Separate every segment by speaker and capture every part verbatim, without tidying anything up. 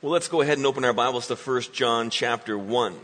Speaker 1: Well, let's go ahead and open our Bibles to First John chapter one.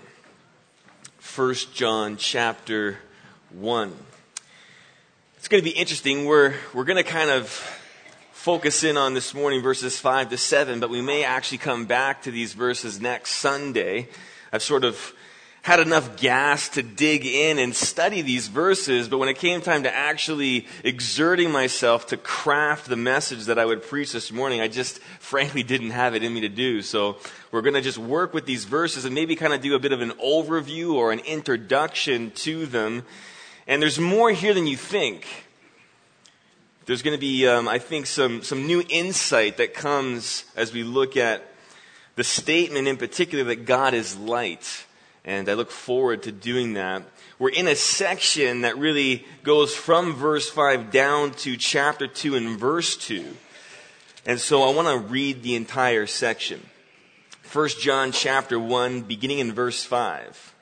Speaker 1: First John chapter one. It's going to be interesting. We're we're going to kind of focus in on this morning verses five to seven, but we may actually come back to these verses next Sunday. I've sort of had enough gas to dig in and study these verses, but when it came time to actually exerting myself to craft the message that I would preach this morning, I just frankly didn't have it in me to do. So we're going to just work with these verses and maybe kind of do a bit of an overview or an introduction to them. And there's more here than you think. There's going to be, um, I think, some, some new insight that comes as we look at the statement in particular that God is light. And I look forward to doing that. We're in a section that really goes from verse five down to chapter two and verse two. And so I want to read the entire section. First John chapter one, beginning in verse five.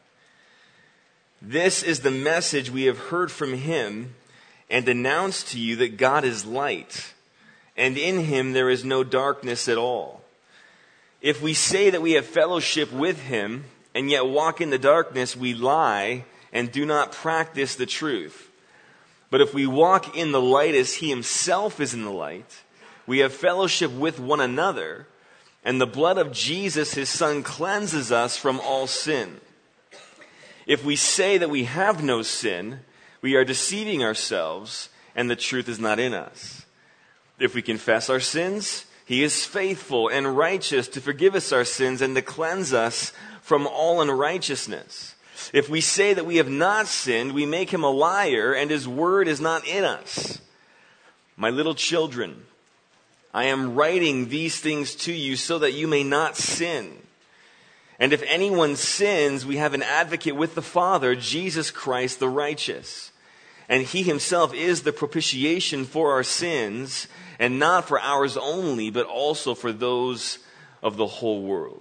Speaker 1: This is the message we have heard from him and announced to you, that God is light, and in him there is no darkness at all. If we say that we have fellowship with him, and yet walk in the darkness, we lie and do not practice the truth. But if we walk in the light as he himself is in the light, we have fellowship with one another, and the blood of Jesus, his son, cleanses us from all sin. If we say that we have no sin, we are deceiving ourselves, and the truth is not in us. If we confess our sins, he is faithful and righteous to forgive us our sins and to cleanse us from all unrighteousness. If we say that we have not sinned, we make him a liar, and his word is not in us. My little children, I am writing these things to you so that you may not sin. And if anyone sins, we have an advocate with the Father, Jesus Christ the righteous. And he himself is the propitiation for our sins, and not for ours only, but also for those of the whole world.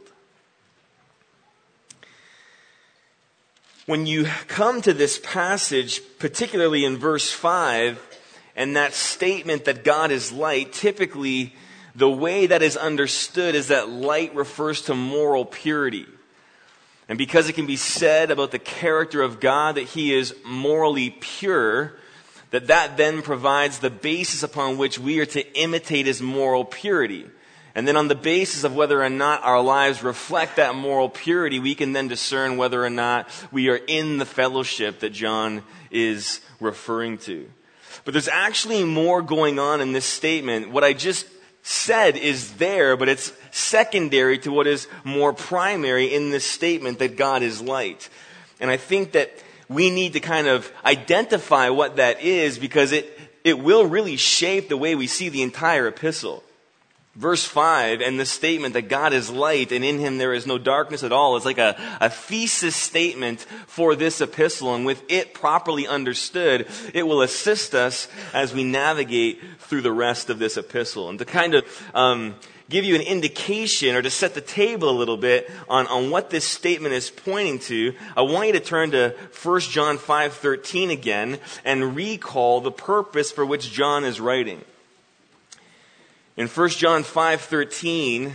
Speaker 1: When you come to this passage, particularly in verse five, and that statement that God is light, typically the way that is understood is that light refers to moral purity. And because it can be said about the character of God that he is morally pure, that that then provides the basis upon which we are to imitate his moral purity. And then on the basis of whether or not our lives reflect that moral purity, we can then discern whether or not we are in the fellowship that John is referring to. But there's actually more going on in this statement. What I just said is there, but it's secondary to what is more primary in this statement that God is light. And I think that we need to kind of identify what that is, because it, it will really shape the way we see the entire epistle. Verse five and the statement that God is light and in him there is no darkness at all is like a, a thesis statement for this epistle. And with it properly understood, it will assist us as we navigate through the rest of this epistle. And to kind of um, give you an indication or to set the table a little bit on, on what this statement is pointing to, I want you to turn to First John five thirteen again and recall the purpose for which John is writing. In First John five thirteen,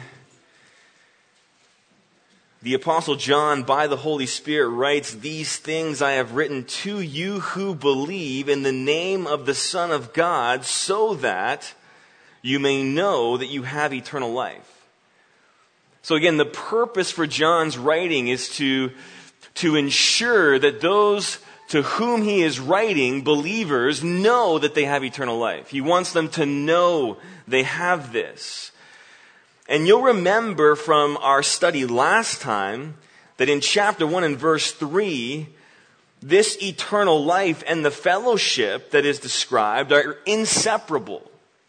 Speaker 1: the Apostle John, by the Holy Spirit, writes, "These things I have written to you who believe in the name of the Son of God, so that you may know that you have eternal life." So again, the purpose for John's writing is to, to ensure that those to whom he is writing, believers, know that they have eternal life. He wants them to know they have this. And you'll remember from our study last time that in chapter one and verse three, this eternal life and the fellowship that is described are inseparable.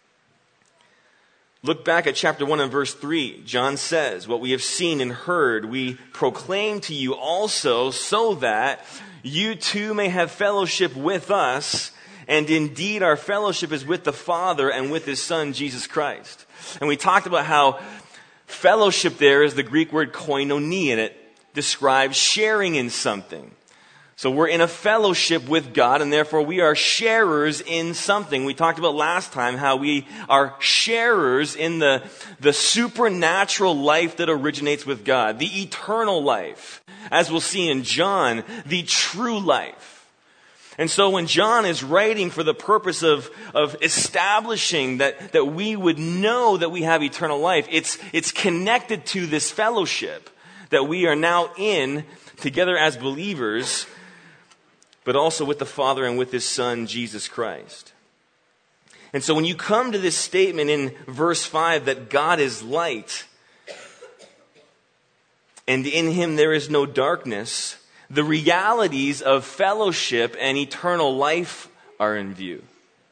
Speaker 1: Look back at chapter one and verse three. John says, "What we have seen and heard, we proclaim to you also, so that you too may have fellowship with us. And indeed, our fellowship is with the Father and with his Son, Jesus Christ." And we talked about how fellowship there is the Greek word koinonia, and it describes sharing in something. So we're in a fellowship with God, and therefore we are sharers in something. We talked about last time how we are sharers in the, the supernatural life that originates with God, the eternal life. As we'll see in John, the true life. And so when John is writing for the purpose of, of establishing that, that we would know that we have eternal life, it's, it's connected to this fellowship that we are now in together as believers, but also with the Father and with His Son, Jesus Christ. And so when you come to this statement in verse five that God is light, and in Him there is no darkness, the realities of fellowship and eternal life are in view.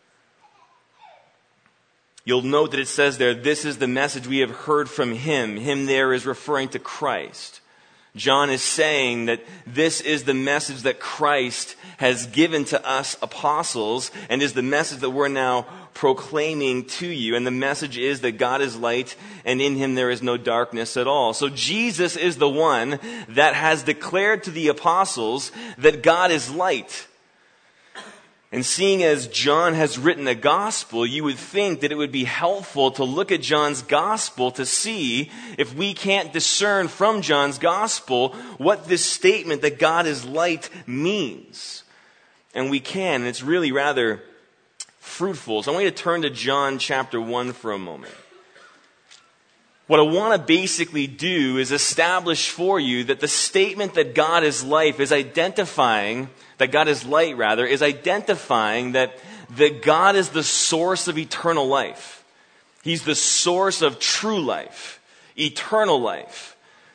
Speaker 1: You'll note that it says there, this is the message we have heard from Him. Him there is referring to Christ. John is saying that this is the message that Christ has given to us apostles and is the message that we're now proclaiming to you. And the message is that God is light and in Him there is no darkness at all. So Jesus is the one that has declared to the apostles that God is light. And seeing as John has written a gospel, you would think that it would be helpful to look at John's gospel to see if we can't discern from John's gospel what this statement that God is light means. And we can, and it's really rather fruitful. So I want you to turn to John chapter one for a moment. What I want to basically do is establish for you that the statement that God is life is identifying, that God is light rather, is identifying that, that God is the source of eternal life. He's the source of true life, eternal life.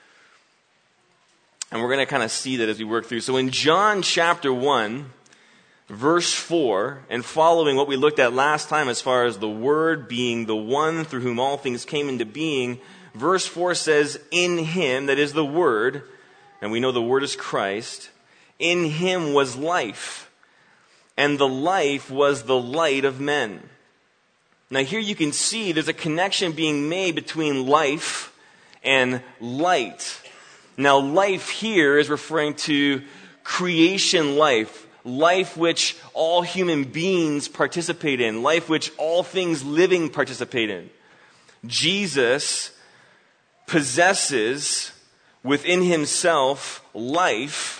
Speaker 1: And we're going to kind of see that as we work through. So in John chapter one, verse four, and following what we looked at last time as far as the Word being the one through whom all things came into being, verse four says, in Him, that is the Word, and we know the Word is Christ, in Him was life, and the life was the light of men. Now here you can see there's a connection being made between life and light. Now life here is referring to creation life, life which all human beings participate in, life which all things living participate in. Jesus possesses within Himself life,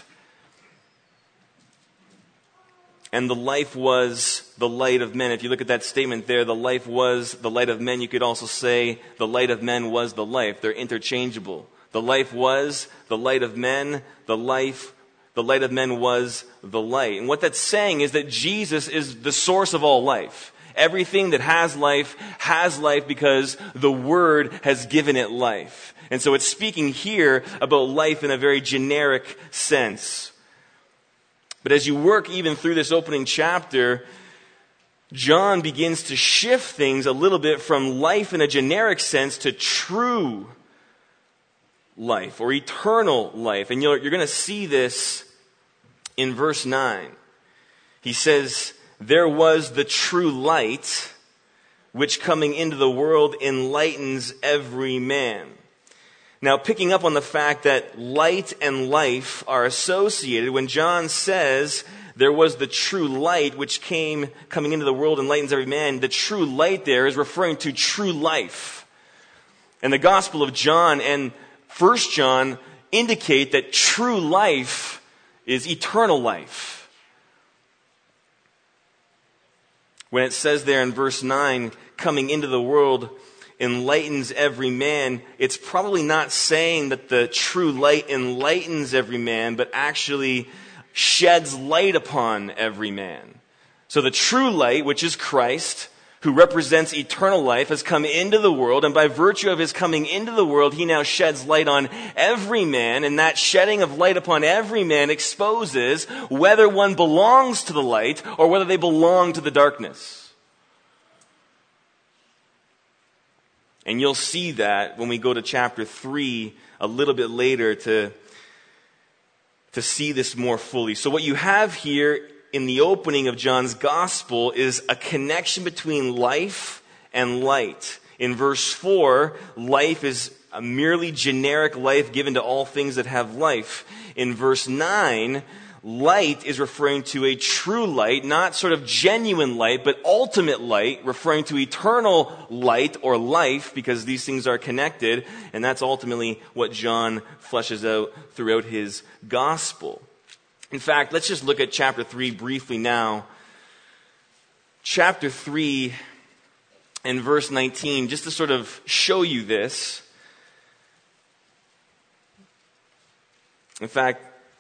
Speaker 1: and the life was the light of men. If you look at that statement there, the life was the light of men, you could also say the light of men was the life. They're interchangeable. The life was the light of men, the life The light of men was the light. And what that's saying is that Jesus is the source of all life. Everything that has life has life because the Word has given it life. And so it's speaking here about life in a very generic sense. But as you work even through this opening chapter, John begins to shift things a little bit from life in a generic sense to true life or eternal life. And you're, you're going to see this in verse nine. He says, there was the true light, which coming into the world enlightens every man. Now, picking up on the fact that light and life are associated, when John says there was the true light which came coming into the world enlightens every man, the true light there is referring to true life. And the Gospel of John and First John indicate that true life is eternal life. When it says there in verse nine, coming into the world enlightens every man, it's probably not saying that the true light enlightens every man, but actually sheds light upon every man. So the true light, which is Christ, who represents eternal life, has come into the world, and by virtue of His coming into the world, He now sheds light on every man, and that shedding of light upon every man exposes whether one belongs to the light or whether they belong to the darkness. And you'll see that when we go to chapter three a little bit later to, to see this more fully. So what you have here in the opening of John's gospel is a connection between life and light. In verse four, life is a merely generic life given to all things that have life. In verse nine, light is referring to a true light, not sort of genuine light, but ultimate light, referring to eternal light or life, because these things are connected, and that's ultimately what John fleshes out throughout his gospel. In fact, let's just look at chapter three briefly now. Chapter three and verse nineteen, just to sort of show you this. In fact,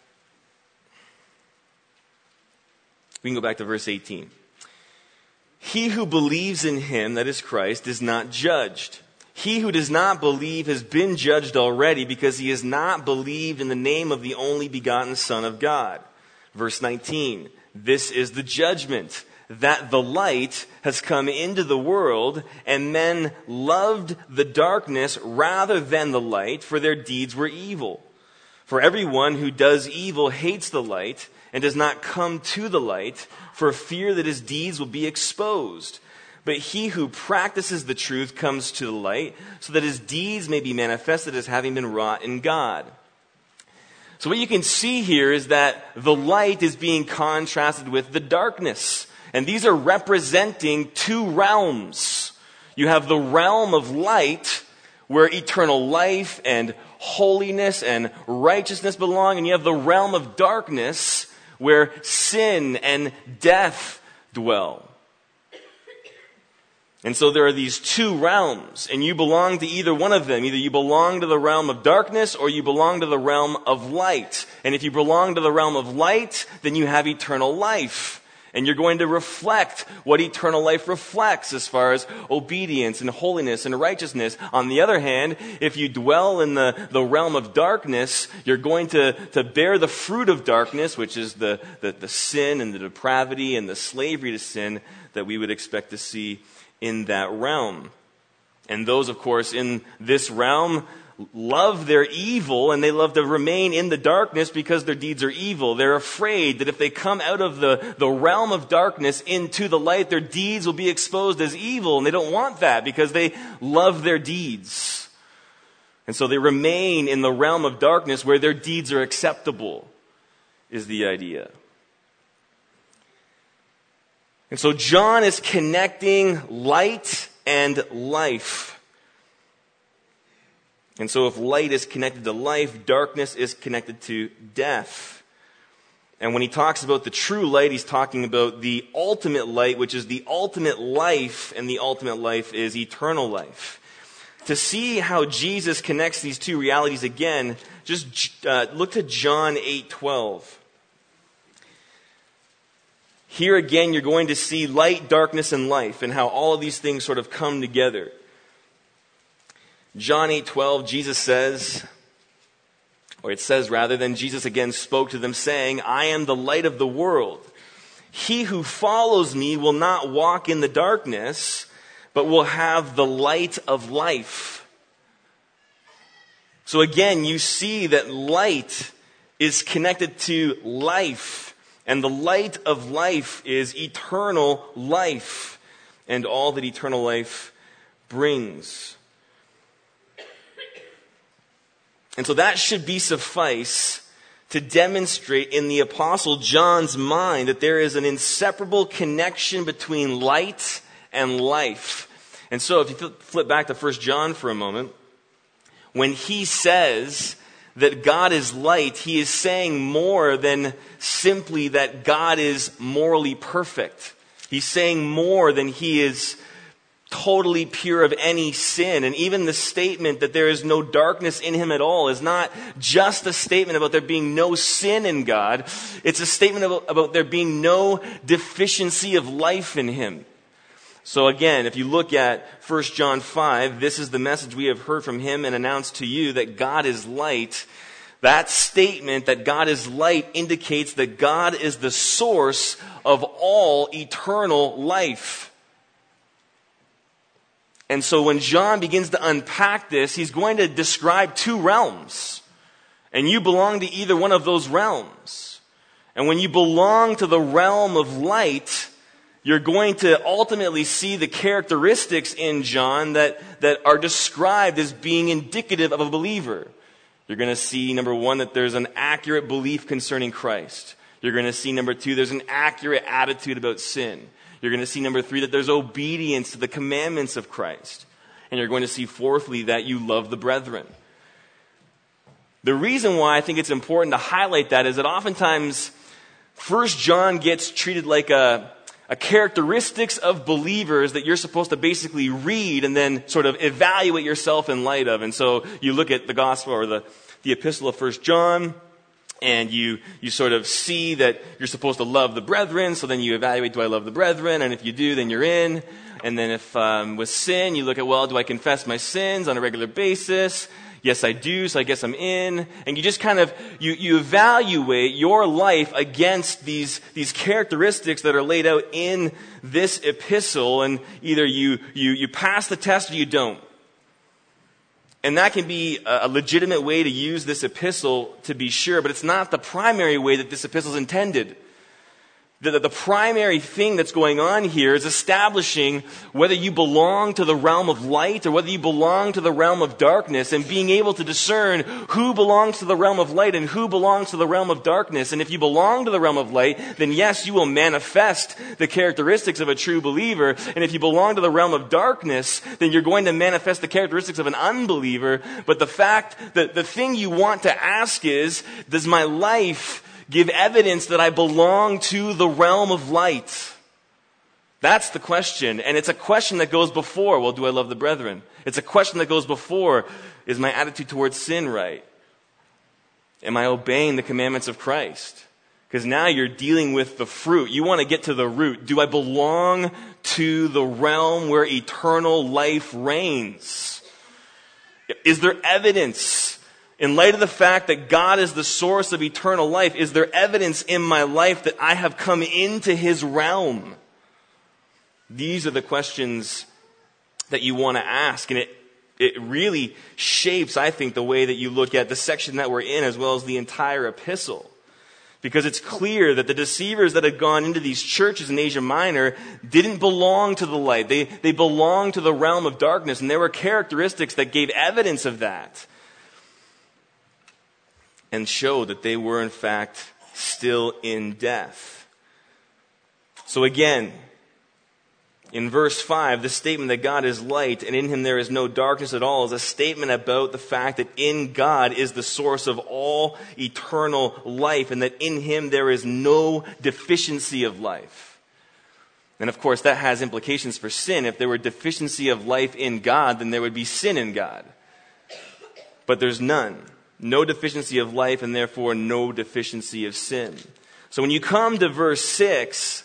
Speaker 1: we can go back to verse eighteen. He who believes in him, that is Christ, is not judged. He who does not believe has been judged already, because he has not believed in the name of the only begotten Son of God. Verse nineteen, this is the judgment, that the light has come into the world, and men loved the darkness rather than the light, for their deeds were evil. For everyone who does evil hates the light, and does not come to the light, for fear that his deeds will be exposed. But he who practices the truth comes to the light, so that his deeds may be manifested as having been wrought in God. So what you can see here is that the light is being contrasted with the darkness. And these are representing two realms. You have the realm of light, where eternal life and holiness and righteousness belong, and you have the realm of darkness, where sin and death dwell. And so there are these two realms, and you belong to either one of them. Either you belong to the realm of darkness, or you belong to the realm of light. And if you belong to the realm of light, then you have eternal life. And you're going to reflect what eternal life reflects as far as obedience and holiness and righteousness. On the other hand, if you dwell in the, the realm of darkness, you're going to, to bear the fruit of darkness, which is the, the, the sin and the depravity and the slavery to sin that we would expect to see in that realm. And those, of course, in this realm love their evil, and they love to remain in the darkness because their deeds are evil. They're afraid that if they come out of the, the realm of darkness into the light, their deeds will be exposed as evil, and they don't want that because they love their deeds. And so they remain in the realm of darkness where their deeds are acceptable, is the idea. And so John is connecting light and life. And so if light is connected to life, darkness is connected to death. And when he talks about the true light, he's talking about the ultimate light, which is the ultimate life, and the ultimate life is eternal life. To see how Jesus connects these two realities again, just uh, look to John eight twelve. Here again, you're going to see light, darkness, and life, and how all of these things sort of come together. John eight twelve, Jesus says, or it says rather, then Jesus again spoke to them, saying, I am the light of the world. He who follows me will not walk in the darkness, but will have the light of life. So again, you see that light is connected to life, and the light of life is eternal life, and all that eternal life brings. And so that should be suffice to demonstrate in the Apostle John's mind that there is an inseparable connection between light and life. And so if you flip back to First John for a moment, when he says that God is light, he is saying more than simply that God is morally perfect. He's saying more than he is totally pure of any sin. And even the statement that there is no darkness in him at all is not just a statement about there being no sin in God. It's a statement about, about there being no deficiency of life in him. So again, if you look at First John five, this is the message we have heard from him and announced to you, that God is light. That statement that God is light indicates that God is the source of all eternal life. And so when John begins to unpack this, he's going to describe two realms. And you belong to either one of those realms. And when you belong to the realm of light, you're going to ultimately see the characteristics in John that, that are described as being indicative of a believer. You're going to see, number one, that there's an accurate belief concerning Christ. You're going to see, number two, there's an accurate attitude about sin. You're going to see, number three, that there's obedience to the commandments of Christ. And you're going to see, fourthly, that you love the brethren. The reason why I think it's important to highlight that is that oftentimes First John gets treated like a, a characteristics of believers that you're supposed to basically read and then sort of evaluate yourself in light of. And so you look at the gospel or the, the epistle of First John, and you, you sort of see that you're supposed to love the brethren. So then you evaluate, do I love the brethren? And if you do, then you're in. And then if um, with sin, you look at, well, do I confess my sins on a regular basis? Yes, I do, so I guess I'm in. And you just kind of, you, you evaluate your life against these, these characteristics that are laid out in this epistle, and either you, you, you pass the test or you don't. And that can be a legitimate way to use this epistle, to be sure, but it's not the primary way that this epistle is intended. The, the primary thing that's going on here is establishing whether you belong to the realm of light or whether you belong to the realm of darkness, and being able to discern who belongs to the realm of light and who belongs to the realm of darkness. And if you belong to the realm of light, then yes, you will manifest the characteristics of a true believer. And if you belong to the realm of darkness, then you're going to manifest the characteristics of an unbeliever. But the fact that the thing you want to ask is, does my life give evidence that I belong to the realm of light? That's the question. And it's a question that goes before, well, do I love the brethren? It's a question that goes before, is my attitude towards sin right? Am I obeying the commandments of Christ? Because now you're dealing with the fruit. You want to get to the root. Do I belong to the realm where eternal life reigns? Is there evidence? In light of the fact that God is the source of eternal life, is there evidence in my life that I have come into His realm? These are the questions that you want to ask. And it, it really shapes, I think, the way that you look at the section that we're in as well as the entire epistle. Because it's clear that the deceivers that had gone into these churches in Asia Minor didn't belong to the light. They, they belonged to the realm of darkness. And there were characteristics that gave evidence of that, and show that they were, in fact, still in death. So again, in verse five, the statement that God is light and in Him there is no darkness at all is a statement about the fact that in God is the source of all eternal life, and that in Him there is no deficiency of life. And of course, that has implications for sin. If there were deficiency of life in God, then there would be sin in God. But there's none. No deficiency of life, and therefore no deficiency of sin. So when you come to verse six,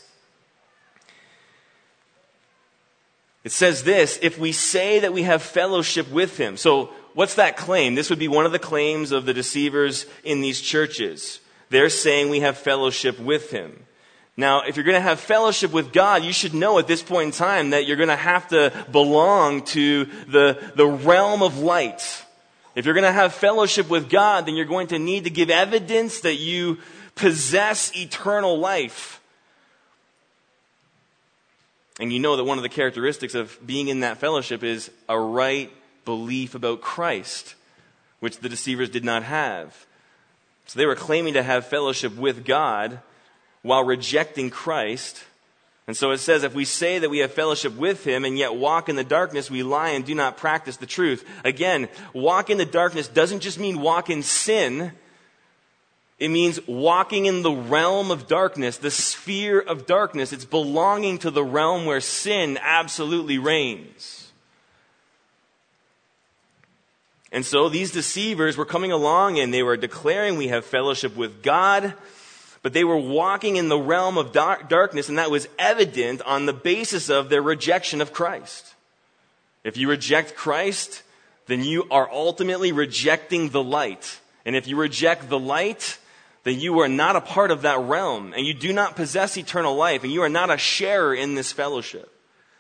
Speaker 1: it says this, if we say that we have fellowship with Him. So what's that claim? This would be one of the claims of the deceivers in these churches. They're saying we have fellowship with Him. Now, if you're going to have fellowship with God, you should know at this point in time that you're going to have to belong to the, the realm of light. If you're going to have fellowship with God, then you're going to need to give evidence that you possess eternal life. And you know that one of the characteristics of being in that fellowship is a right belief about Christ, which the deceivers did not have. So they were claiming to have fellowship with God while rejecting Christ. And so it says, if we say that we have fellowship with Him and yet walk in the darkness, we lie and do not practice the truth. Again, walk in the darkness doesn't just mean walk in sin. It means walking in the realm of darkness, the sphere of darkness. It's belonging to the realm where sin absolutely reigns. And so these deceivers were coming along and they were declaring we have fellowship with God, but they were walking in the realm of dark, darkness, and that was evident on the basis of their rejection of Christ. If you reject Christ, then you are ultimately rejecting the light. And if you reject the light, then you are not a part of that realm, and you do not possess eternal life, and you are not a sharer in this fellowship.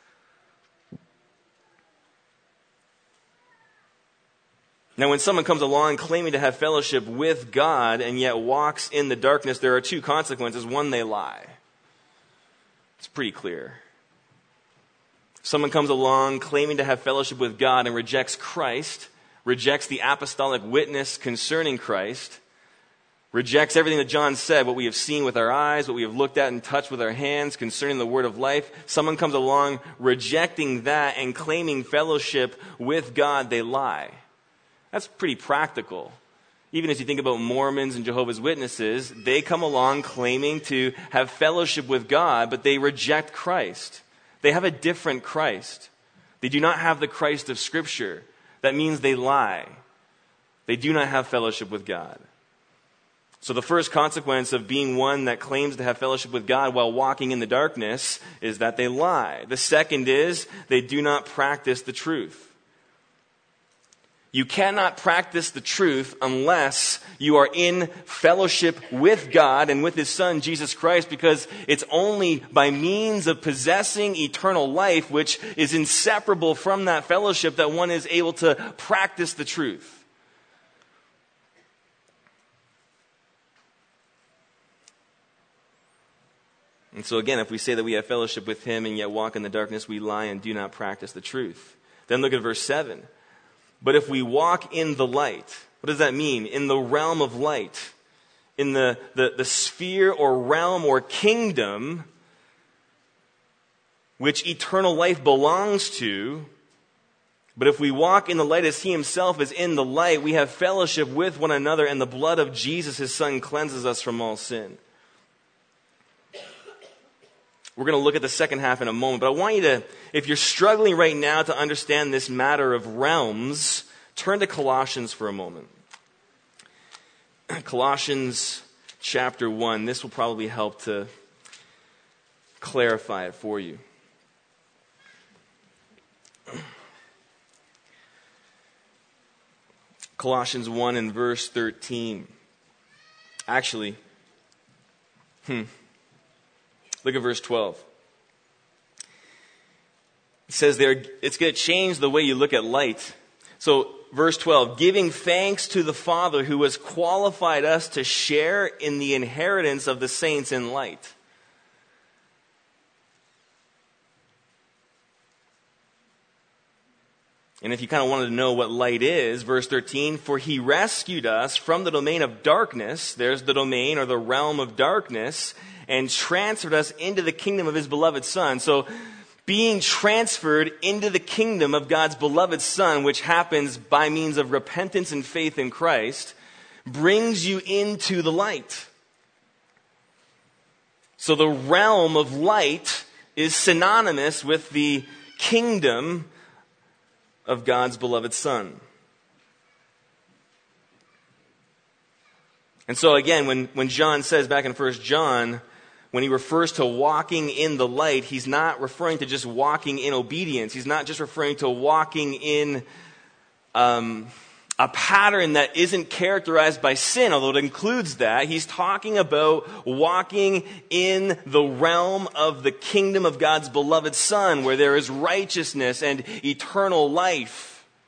Speaker 1: Now, when someone comes along claiming to have fellowship with God and yet walks in the darkness, there are two consequences. One, they lie. It's pretty clear. If someone comes along claiming to have fellowship with God and rejects Christ, rejects the apostolic witness concerning Christ, rejects everything that John said, what we have seen with our eyes, what we have looked at and touched with our hands concerning the word of life. Someone comes along rejecting that and claiming fellowship with God, they lie. That's pretty practical. Even as you think about Mormons and Jehovah's Witnesses, they come along claiming to have fellowship with God, but they reject Christ. They have a different Christ. They do not have the Christ of Scripture. That means they lie. They do not have fellowship with God. So the first consequence of being one that claims to have fellowship with God while walking in the darkness is that they lie. The second is they do not practice the truth. You cannot practice the truth unless you are in fellowship with God and with His Son, Jesus Christ, because it's only by means of possessing eternal life, which is inseparable from that fellowship, that one is able to practice the truth. And so again, if we say that we have fellowship with Him and yet walk in the darkness, we lie and do not practice the truth. Then look at verse seven. But if we walk in the light, what does that mean? In the realm of light, in the, the, the sphere or realm or kingdom which eternal life belongs to. But if we walk in the light as He Himself is in the light, we have fellowship with one another, and the blood of Jesus, His Son, cleanses us from all sin. We're going to look at the second half in a moment, but I want you to, if you're struggling right now to understand this matter of realms, turn to Colossians for a moment. Colossians chapter one. This will probably help to clarify it for you. Colossians one and verse thirteen. Actually, hmm. Look at verse twelve. It says there, it's going to change the way you look at light. So, verse twelve, giving thanks to the Father who has qualified us to share in the inheritance of the saints in light. And if you kind of wanted to know what light is, verse thirteen, for He rescued us from the domain of darkness, there's the domain or the realm of darkness, and transferred us into the kingdom of His beloved Son. So being transferred into the kingdom of God's beloved Son, which happens by means of repentance and faith in Christ, brings you into the light. So the realm of light is synonymous with the kingdom of God's beloved Son. And so again, when, when John says back in First John, when he refers to walking in the light, he's not referring to just walking in obedience. He's not just referring to walking in um, a pattern that isn't characterized by sin, although it includes that. He's talking about walking in the realm of the kingdom of God's beloved Son, where there is righteousness and eternal life.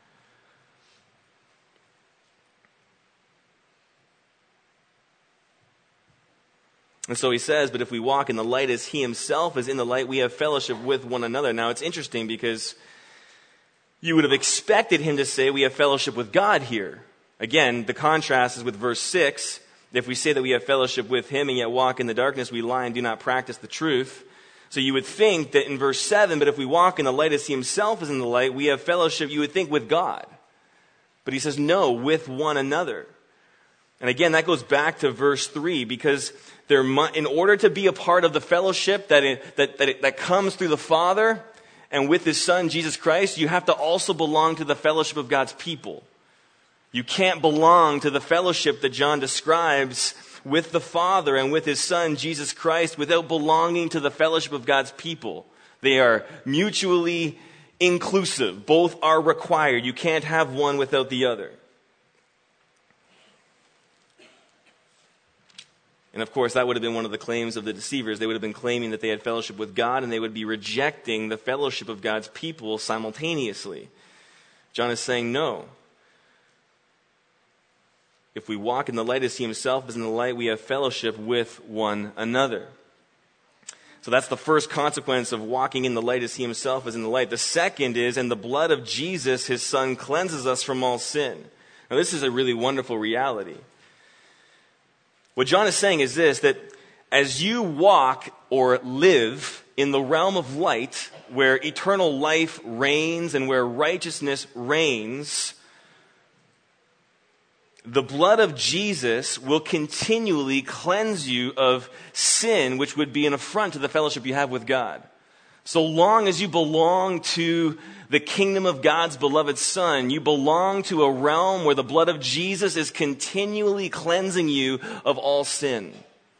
Speaker 1: And so he says, but if we walk in the light as He Himself is in the light, we have fellowship with one another. Now it's interesting because you would have expected him to say we have fellowship with God here. Again, the contrast is with verse six. If we say that we have fellowship with Him and yet walk in the darkness, we lie and do not practice the truth. So you would think that in verse seven, but if we walk in the light as He Himself is in the light, we have fellowship, you would think, with God. But he says, no, with one another. And again, that goes back to verse three, because there, in order to be a part of the fellowship that, it, that, that, it, that comes through the Father and with His Son, Jesus Christ, you have to also belong to the fellowship of God's people. You can't belong to the fellowship that John describes with the Father and with His Son, Jesus Christ, without belonging to the fellowship of God's people. They are mutually inclusive. Both are required. You can't have one without the other. And of course, that would have been one of the claims of the deceivers. They would have been claiming that they had fellowship with God, and they would be rejecting the fellowship of God's people simultaneously. John is saying, no. If we walk in the light as He Himself is in the light, we have fellowship with one another. So that's the first consequence of walking in the light as He Himself is in the light. The second is, and the blood of Jesus, His Son, cleanses us from all sin. Now this is a really wonderful reality. What John is saying is this, that as you walk or live in the realm of light, where eternal life reigns and where righteousness reigns, the blood of Jesus will continually cleanse you of sin, which would be an affront to the fellowship you have with God. So long as you belong to the kingdom of God's beloved Son, you belong to a realm where the blood of Jesus is continually cleansing you of all sin.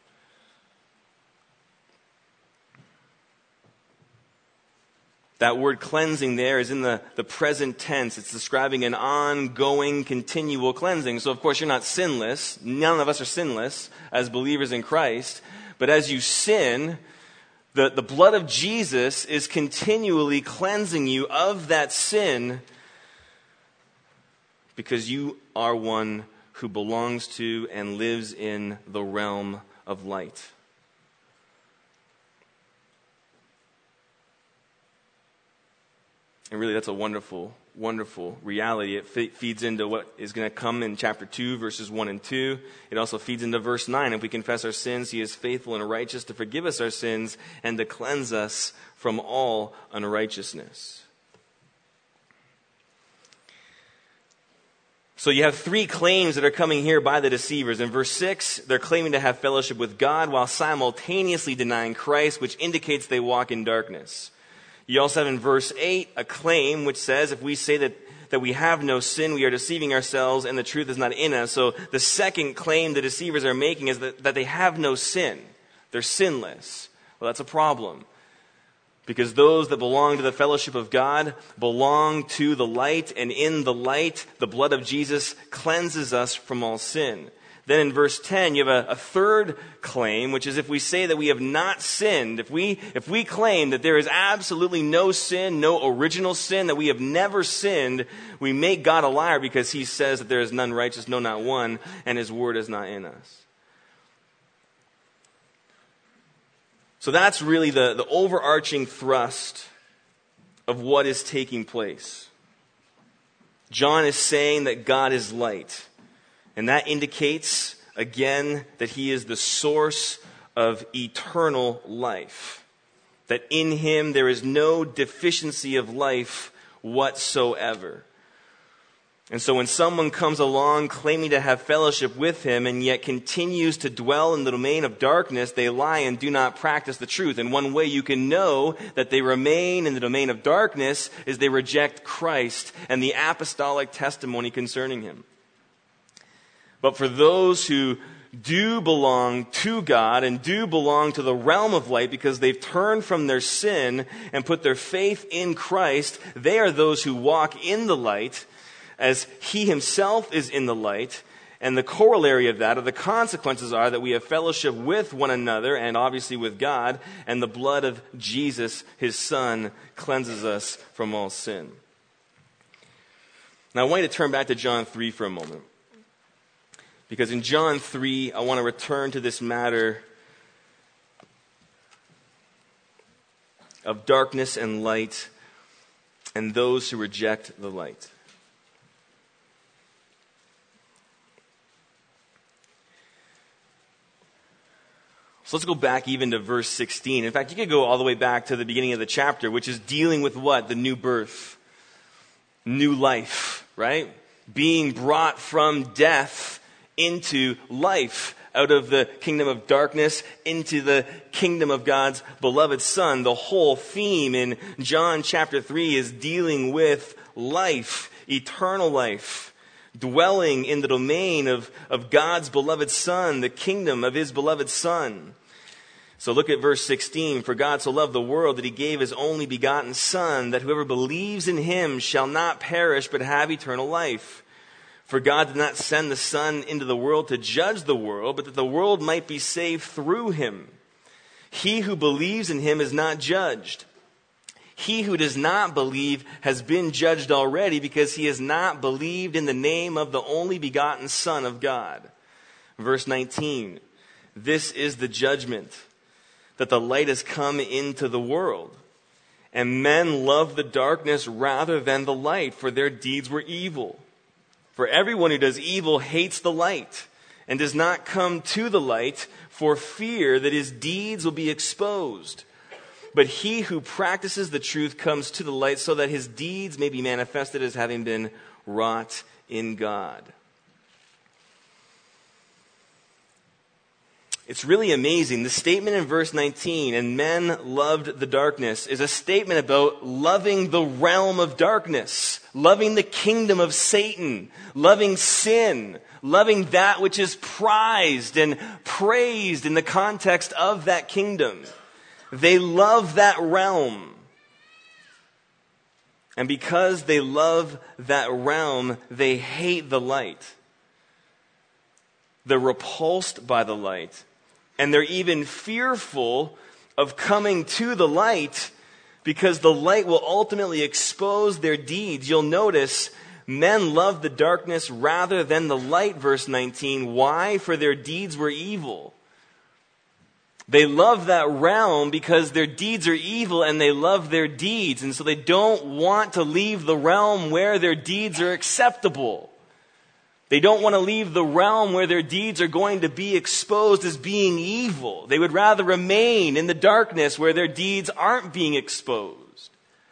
Speaker 1: That word cleansing there is in the, the present tense. It's describing an ongoing, continual cleansing. So of course you're not sinless. None of us are sinless as believers in Christ. But as you sin, the, the blood of Jesus is continually cleansing you of that sin because you are one who belongs to and lives in the realm of light. And really, that's a wonderful, wonderful reality. It fe- feeds into what is going to come in chapter two, verses one and two. It also feeds into verse nine. If we confess our sins, he is faithful and righteous to forgive us our sins and to cleanse us from all unrighteousness. So you have three claims that are coming here by the deceivers. In verse six, they're claiming to have fellowship with God while simultaneously denying Christ, which indicates they walk in darkness. You also have in verse eight a claim which says if we say that, that we have no sin, we are deceiving ourselves and the truth is not in us. So the second claim the deceivers are making is that, that they have no sin. They're sinless. Well, that's a problem. Because those that belong to the fellowship of God belong to the light, and in the light, the blood of Jesus cleanses us from all sin. Then in verse ten, you have a, a third claim, which is if we say that we have not sinned, if we, if we claim that there is absolutely no sin, no original sin, that we have never sinned, we make God a liar because he says that there is none righteous, no, not one, and his word is not in us. So that's really the, the overarching thrust of what is taking place. John is saying that God is light. And that indicates, again, that he is the source of eternal life. That in him there is no deficiency of life whatsoever. And so when someone comes along claiming to have fellowship with him and yet continues to dwell in the domain of darkness, they lie and do not practice the truth. And one way you can know that they remain in the domain of darkness is they reject Christ and the apostolic testimony concerning him. But for those who do belong to God and do belong to the realm of light because they've turned from their sin and put their faith in Christ, they are those who walk in the light as he himself is in the light. And the corollary of that, or the consequences are that we have fellowship with one another and obviously with God, and the blood of Jesus, his Son, cleanses us from all sin. Now I want you to turn back to John three for a moment. Because in John three, I want to return to this matter of darkness and light and those who reject the light. So let's go back even to verse sixteen. In fact, you could go all the way back to the beginning of the chapter, which is dealing with what? The new birth. New life, right? Being brought from death into life, out of the kingdom of darkness into the kingdom of God's beloved Son. The whole theme in John chapter three is dealing with life, eternal life, dwelling in the domain of, of God's beloved Son, the kingdom of his beloved Son. So look at verse sixteen. For God so loved the world that he gave his only begotten Son, that whoever believes in him shall not perish but have eternal life. For God did not send the Son into the world to judge the world, but that the world might be saved through him. He who believes in him is not judged. He who does not believe has been judged already because he has not believed in the name of the only begotten Son of God. Verse nineteen. This is the judgment, that the light has come into the world, and men love the darkness rather than the light, for their deeds were evil. For everyone who does evil hates the light and does not come to the light for fear that his deeds will be exposed. But he who practices the truth comes to the light so that his deeds may be manifested as having been wrought in God. It's really amazing. The statement in verse nineteen, and men loved the darkness, is a statement about loving the realm of darkness, loving the kingdom of Satan, loving sin, loving that which is prized and praised in the context of that kingdom. They love that realm. And because they love that realm, they hate the light. They're repulsed by the light. And they're even fearful of coming to the light because the light will ultimately expose their deeds. You'll notice men loved the darkness rather than the light, verse nineteen. Why? For their deeds were evil. They love that realm because their deeds are evil and they love their deeds. And so they don't want to leave the realm where their deeds are acceptable. They don't want to leave the realm where their deeds are going to be exposed as being evil. They would rather remain in the darkness where their deeds aren't being exposed.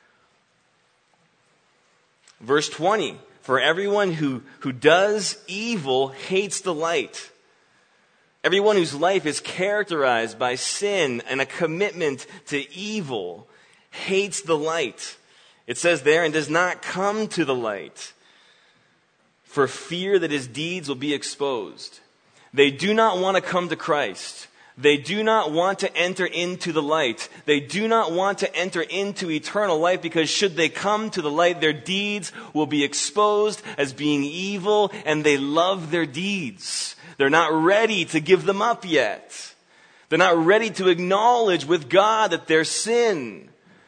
Speaker 1: Verse twenty, for everyone who, who does evil hates the light. Everyone whose life is characterized by sin and a commitment to evil hates the light. It says there, and does not come to the light for fear that his deeds will be exposed. They do not want to come to Christ. They do not want to enter into the light. They do not want to enter into eternal life because should they come to the light, their deeds will be exposed as being evil, and they love their deeds. They're not ready to give them up yet. They're not ready to acknowledge with God that they're sin.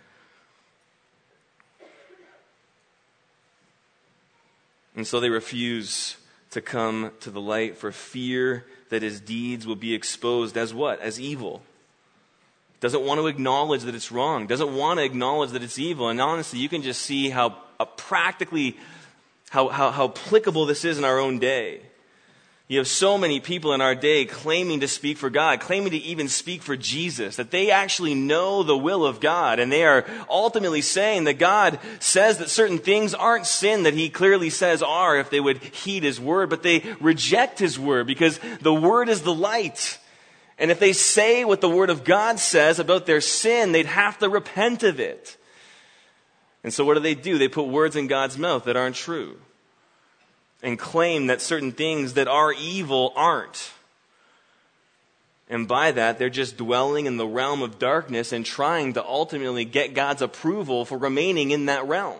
Speaker 1: And so they refuse to come to the light for fear that his deeds will be exposed as what? As evil. Doesn't want to acknowledge that it's wrong. Doesn't want to acknowledge that it's evil. And honestly, you can just see how uh, practically, how, how, how applicable this is in our own day. You have so many people in our day claiming to speak for God, claiming to even speak for Jesus, that they actually know the will of God, and they are ultimately saying that God says that certain things aren't sin that he clearly says are if they would heed his word, but they reject his word because the word is the light. And if they say what the word of God says about their sin, they'd have to repent of it. And so what do they do? They put words in God's mouth that aren't true, and claim that certain things that are evil aren't. And by that, they're just dwelling in the realm of darkness and trying to ultimately get God's approval for remaining in that realm.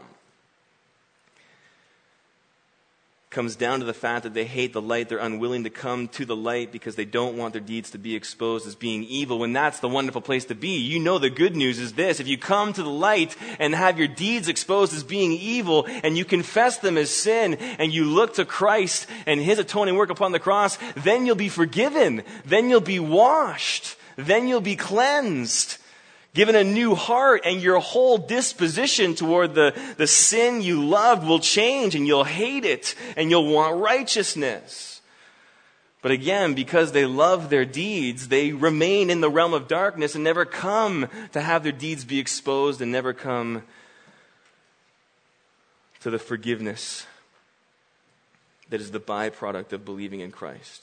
Speaker 1: Comes down to the fact that they hate the light. They're unwilling to come to the light because they don't want their deeds to be exposed as being evil, when that's the wonderful place to be. You know the good news is this: if you come to the light and have your deeds exposed as being evil, and you confess them as sin, and you look to Christ and his atoning work upon the cross, then you'll be forgiven. Then you'll be washed. Then you'll be cleansed, given a new heart, and your whole disposition toward the, the sin you loved will change, and you'll hate it, and you'll want righteousness. But again, because they love their deeds, they remain in the realm of darkness and never come to have their deeds be exposed, and never come to the forgiveness that is the byproduct of believing in Christ.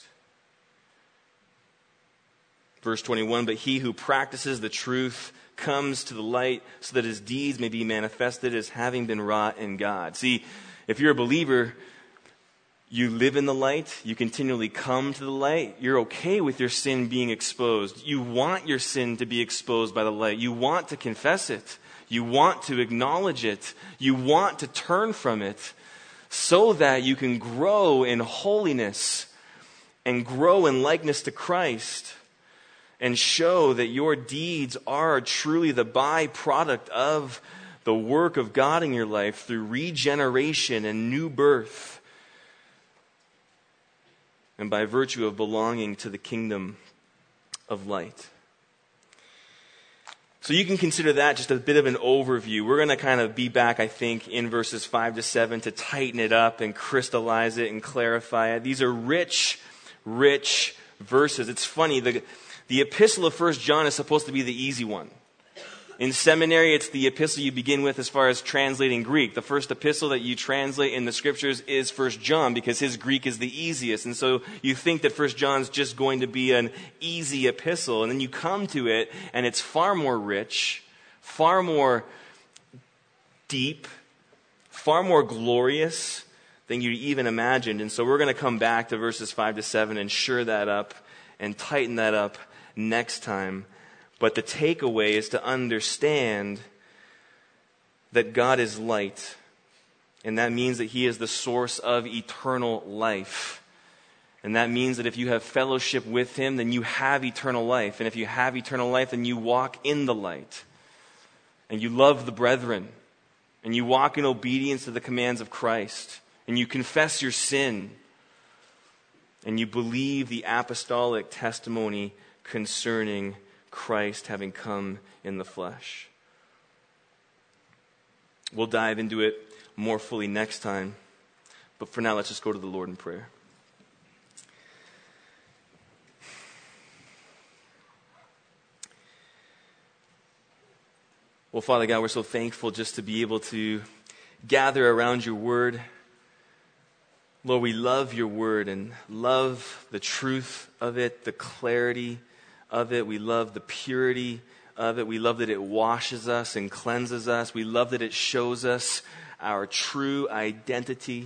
Speaker 1: Verse twenty-one, but he who practices the truth comes to the light so that his deeds may be manifested as having been wrought in God. See, if you're a believer, you live in the light, you continually come to the light, you're okay with your sin being exposed. You want your sin to be exposed by the light. You want to confess it. You want to acknowledge it. You want to turn from it so that you can grow in holiness and grow in likeness to Christ, and show that your deeds are truly the byproduct of the work of God in your life through regeneration and new birth, and by virtue of belonging to the kingdom of light. So you can consider that just a bit of an overview. We're going to kind of be back, I think, in verses five to seven to tighten it up and crystallize it and clarify it. These are rich rich verses. It's funny, the, the epistle of First John is supposed to be the easy one. In seminary, it's the epistle you begin with as far as translating Greek. The first epistle that you translate in the scriptures is First John because his Greek is the easiest. And so you think that First John's just going to be an easy epistle. And then you come to it and it's far more rich, far more deep, far more glorious than you even imagined. And so we're going to come back to verses five to seven and shore that up and tighten that up next time. But the takeaway is to understand that God is light. And that means that He is the source of eternal life. And that means that if you have fellowship with Him, then you have eternal life. And if you have eternal life, then you walk in the light. And you love the brethren. And you walk in obedience to the commands of Christ. And you confess your sin. And you believe the apostolic testimony concerning Christ having come in the flesh. We'll dive into it more fully next time. But for now, let's just go to the Lord in prayer. Well, Father God, we're so thankful just to be able to gather around your word. Lord, we love your word and love the truth of it, the clarity of it. We love the purity of it. We love that it washes us and cleanses us. We love that it shows us our true identity.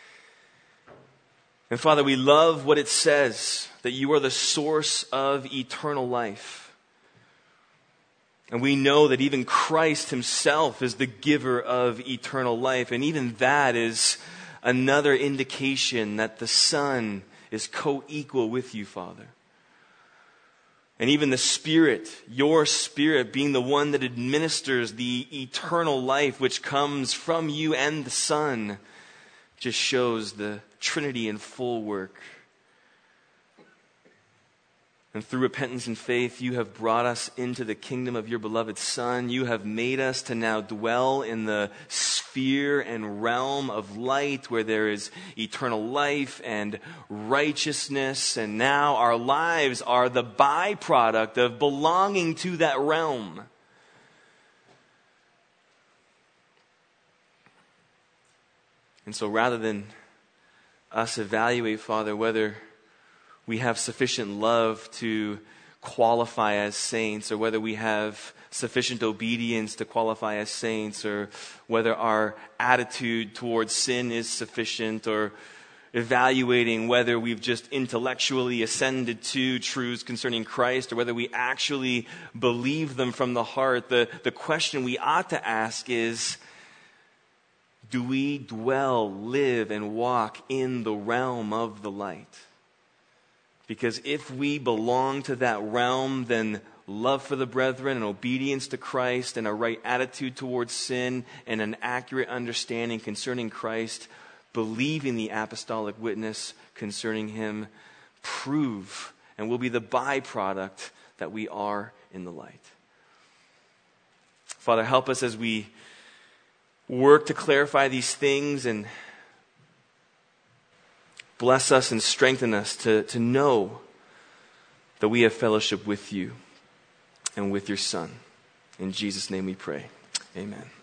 Speaker 1: And Father, we love what it says, that you are the source of eternal life. And we know that even Christ himself is the giver of eternal life. And even that is another indication that the Son is co-equal with you, Father. And even the Spirit, your Spirit, being the one that administers the eternal life which comes from you and the Son, just shows the Trinity in full work. And through repentance and faith, you have brought us into the kingdom of your beloved Son. You have made us to now dwell in the sphere and realm of light where there is eternal life and righteousness. And now our lives are the byproduct of belonging to that realm. And so rather than us evaluate, Father, whether we have sufficient love to qualify as saints, or whether we have sufficient obedience to qualify as saints, or whether our attitude towards sin is sufficient, or evaluating whether we've just intellectually ascended to truths concerning Christ, or whether we actually believe them from the heart, the, the question we ought to ask is, do we dwell, live, and walk in the realm of the light? Because if we belong to that realm, then love for the brethren and obedience to Christ and a right attitude towards sin and an accurate understanding concerning Christ, believing the apostolic witness concerning him, prove and will be the byproduct that we are in the light. Father, help us as we work to clarify these things, and bless us and strengthen us to, to know that we have fellowship with you and with your Son. In Jesus' name we pray. Amen.